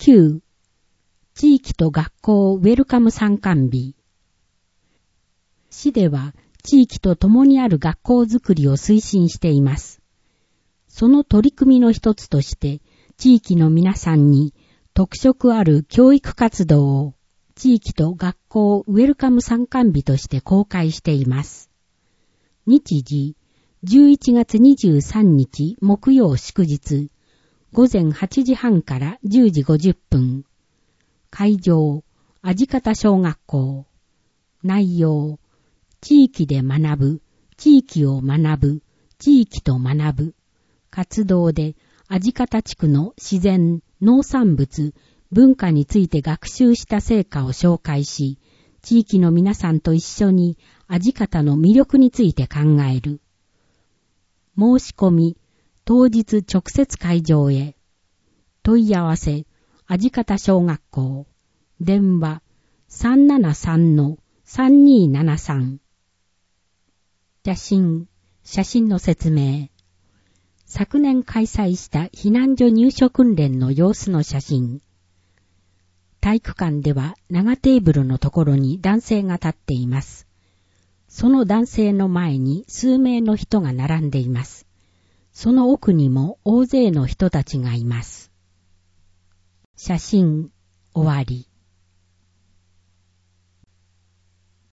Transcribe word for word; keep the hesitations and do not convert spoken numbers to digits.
きゅう、地域と学校ウェルカム参観日。市では地域と共にある学校づくりを推進しています。その取り組みの一つとして、地域の皆さんに特色ある教育活動を地域と学校ウェルカム参観日として公開しています。日時、じゅういちがつにじゅうさんにち木曜祝日、ごぜんはちじはんからじゅうじごじゅっぷん。会場、味方小学校。内容、地域で学ぶ、地域を学ぶ、地域と学ぶ。活動で、味方地区の自然、農産物、文化について学習した成果を紹介し、地域の皆さんと一緒に味方の魅力について考える。申し込み、当日直接会場へ。問い合わせ、味方小学校。電話、さんななさんのさんにーななさん。写真、写真の説明。昨年開催した避難所入所訓練の様子の写真。体育館では長テーブルのところに男性が立っています。その男性の前に数名の人が並んでいます。その奥にも大勢の人たちがいます。写真、終わり。